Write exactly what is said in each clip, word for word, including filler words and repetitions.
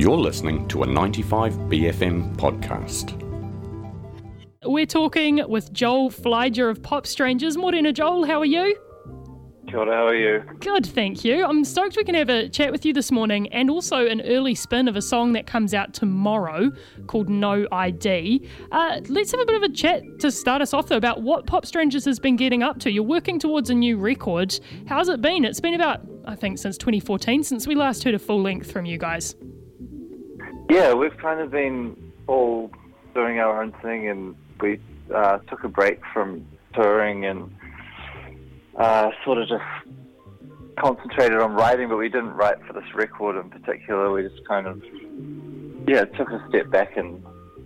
You're listening to a ninety-five B F M podcast. We're talking with Joel Flyger of Pop Strangers. Morena, Joel, how are you? Kia ora, how are you? Good, thank you. I'm stoked we can have a chat with you this morning, and also an early spin of a song that comes out tomorrow called No I D. Uh, let's have a bit of a chat to start us off, though, about what Pop Strangers has been getting up to. You're working towards a new record. How's it been? It's been about, I think, since twenty fourteen, since we last heard a full length from you guys. Yeah, we've kind of been all doing our own thing, and we uh, took a break from touring and Uh, sort of just concentrated on writing, but we didn't write for this record in particular. We just kind of, yeah, took a step back and,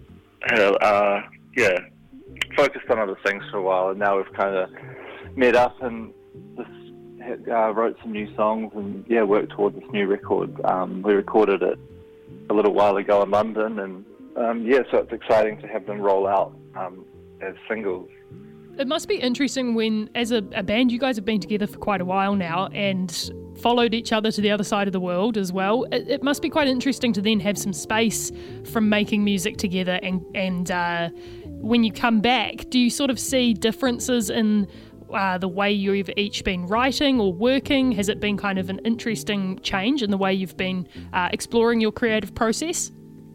uh, yeah, focused on other things for a while. And now we've kind of met up and just uh, wrote some new songs and, yeah, worked towards this new record. Um, we recorded it a little while ago in London, and, um, yeah, so it's exciting to have them roll out um, as singles. It must be interesting when, as a, a band, you guys have been together for quite a while now and followed each other to the other side of the world as well. It, it must be quite interesting to then have some space from making music together, and, and uh, when you come back, do you sort of see differences in uh, the way you've each been writing or working? Has it been kind of an interesting change in the way you've been uh, exploring your creative process?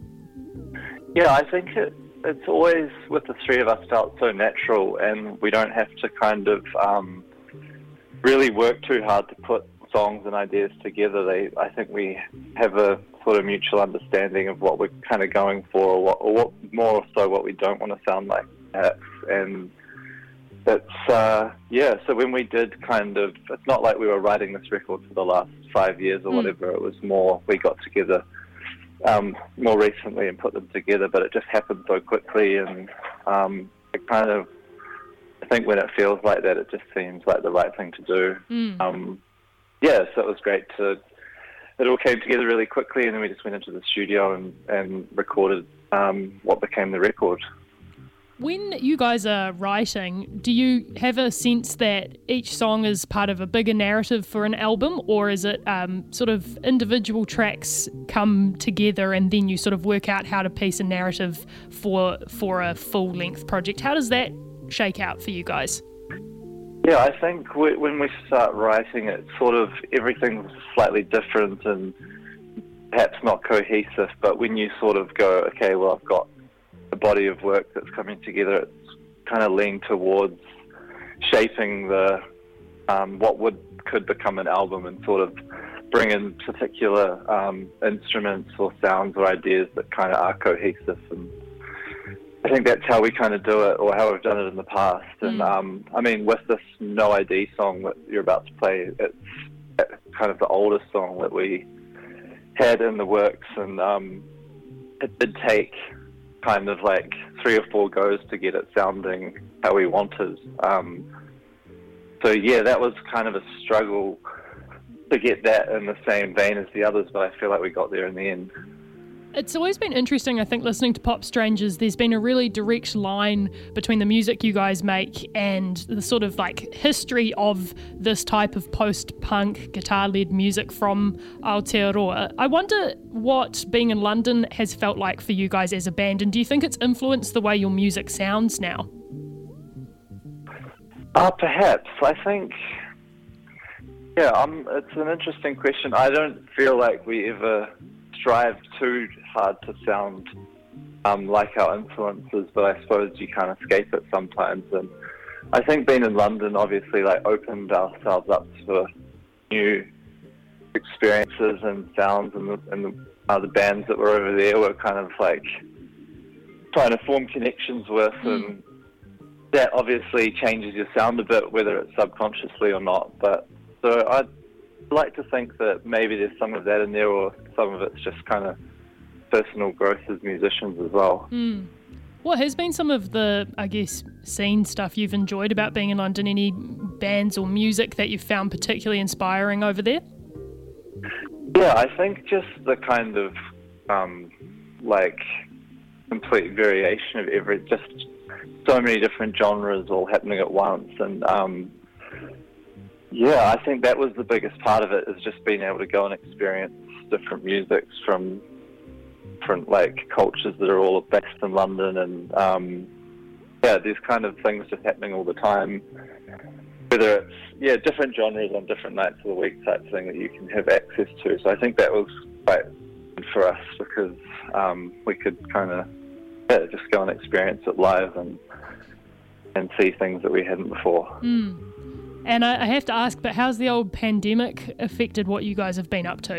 Yeah, I think it It's always, with the three of us, felt so natural, and we don't have to kind of um, really work too hard to put songs and ideas together. They, I think we have a sort of mutual understanding of what we're kind of going for, or, what, or what, more so what we don't want to sound like, perhaps. And it's, uh, yeah, so when we did kind of, it's not like we were writing this record for the last five years or mm. whatever. It was more, we got together Um, more recently and put them together, but it just happened so quickly, and um, it kind of, I think when it feels like that, it just seems like the right thing to do. Mm. Um, yeah, so it was great to, it all came together really quickly, and then we just went into the studio and, and recorded um, what became the record. When you guys are writing, do you have a sense that each song is part of a bigger narrative for an album, or is it um, sort of individual tracks come together and then you sort of work out how to piece a narrative for for a full-length project? How does that shake out for you guys? Yeah, I think we, when we start writing, it's sort of everything's slightly different and perhaps not cohesive, but when you sort of go, okay, well, I've got a body of work that's coming together, it's kind of leaned towards shaping the um, what would could become an album, and sort of bring in particular um, instruments or sounds or ideas that kind of are cohesive. And I think that's how we kind of do it, or how we've done it in the past. Mm. And um, I mean, with this No I D song that you're about to play, it's kind of the oldest song that we had in the works, and um, it did take kind of like three or four goes to get it sounding how we wanted. Um, so yeah, that was kind of a struggle to get that in the same vein as the others, but I feel like we got there in the end. It's always been interesting, I think, listening to Pop Strangers. There's been a really direct line between the music you guys make and the sort of like history of this type of post-punk guitar-led music from Aotearoa. I wonder what being in London has felt like for you guys as a band, and do you think it's influenced the way your music sounds now? Uh, perhaps. I think, yeah, um, it's an interesting question. I don't feel like we ever strive too hard to sound um, like our influences, but I suppose you can't escape it sometimes. And I think being in London obviously like opened ourselves up to new experiences and sounds, and the, and the, uh, the bands that were over there were kind of like trying to form connections with, mm. and that obviously changes your sound a bit, whether it's subconsciously or not. But so I'd like to think that maybe there's some of that in there, or some of it's just kind of personal growth as musicians as well. Mm. What has been some of the, I guess, scene stuff you've enjoyed about being in London? Any bands or music that you've found particularly inspiring over there? Yeah, I think just the kind of um, like complete variation of every, just so many different genres all happening at once, and um, yeah, I think that was the biggest part of it, is just being able to go and experience different musics from different like cultures that are all based in London, and um, yeah, there's kind of things just happening all the time. Whether it's yeah different genres on different nights of the week type thing that you can have access to. So I think that was quite good for us because um, we could kind of yeah, just go and experience it live and and see things that we hadn't before. Mm. And I, I have to ask, but how's the old pandemic affected what you guys have been up to?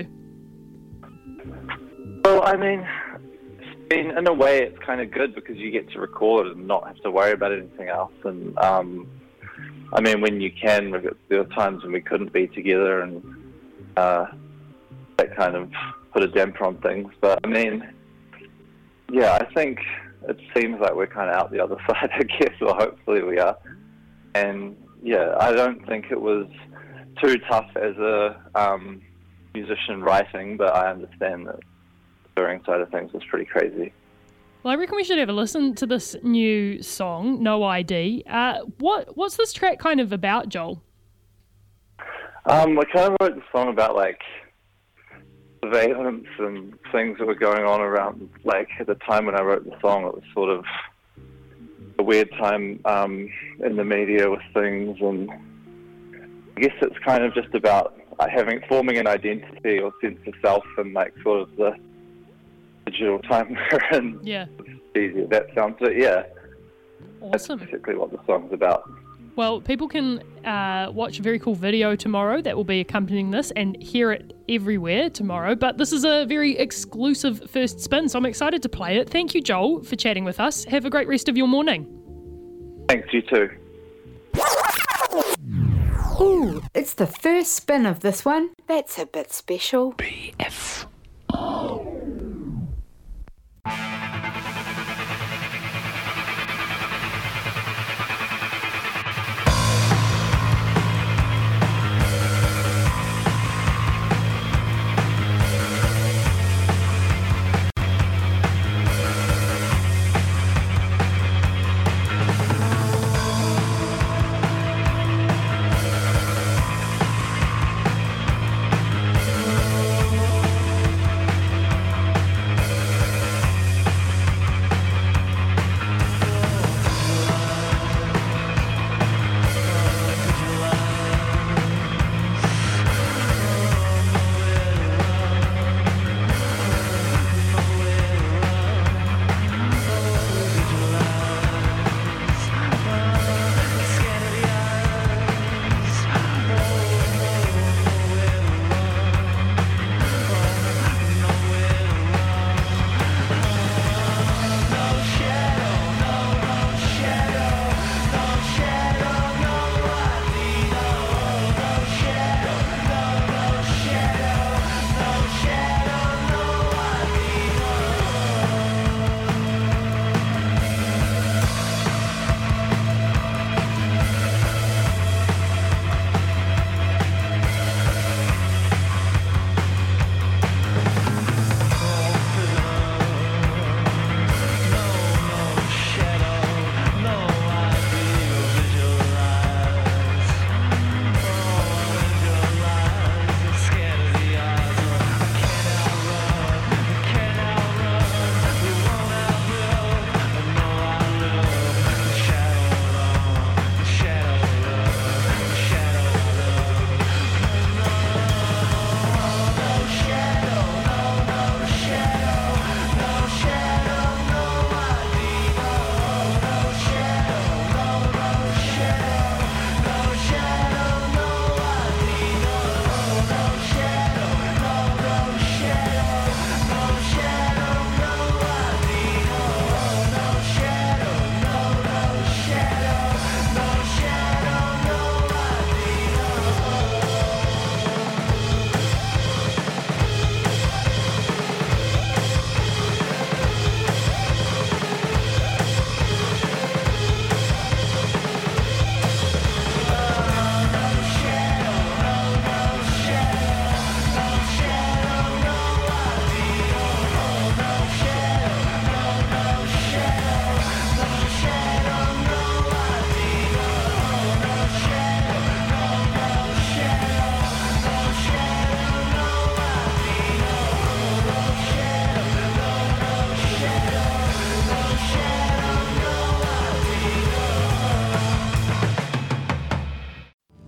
Well, I mean, it's been, in a way, it's kind of good because you get to record and not have to worry about anything else. And um, I mean, when you can, there were times when we couldn't be together, and uh, that kind of put a damper on things. But I mean, yeah, I think it seems like we're kind of out the other side, I guess, or hopefully we are. And yeah, I don't think it was too tough as a um, musician writing, but I understand that the touring side of things was pretty crazy. Well, I reckon we should have a listen to this new song, No I D. Uh, what What's this track kind of about, Joel? Um, I kind of wrote the song about, like, surveillance and things that were going on around, like, at the time when I wrote the song, it was sort of a weird time um, in the media with things, and I guess it's kind of just about having forming an identity or sense of self in like sort of the digital time we're in. Yeah. It's easier that sounds, but yeah. Awesome. That's basically what the song's about. Well, people can uh, watch a very cool video tomorrow that will be accompanying this and hear it everywhere tomorrow. But this is a very exclusive first spin, so I'm excited to play it. Thank you, Joel, for chatting with us. Have a great rest of your morning. Thanks, you too. Ooh, it's the first spin of this one. That's a bit special. B F.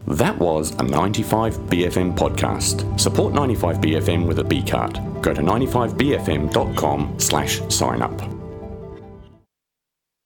That was a ninety-five B F M podcast. Support ninety-five B F M with a B card. Go to ninety-five B F M dot com slash sign up.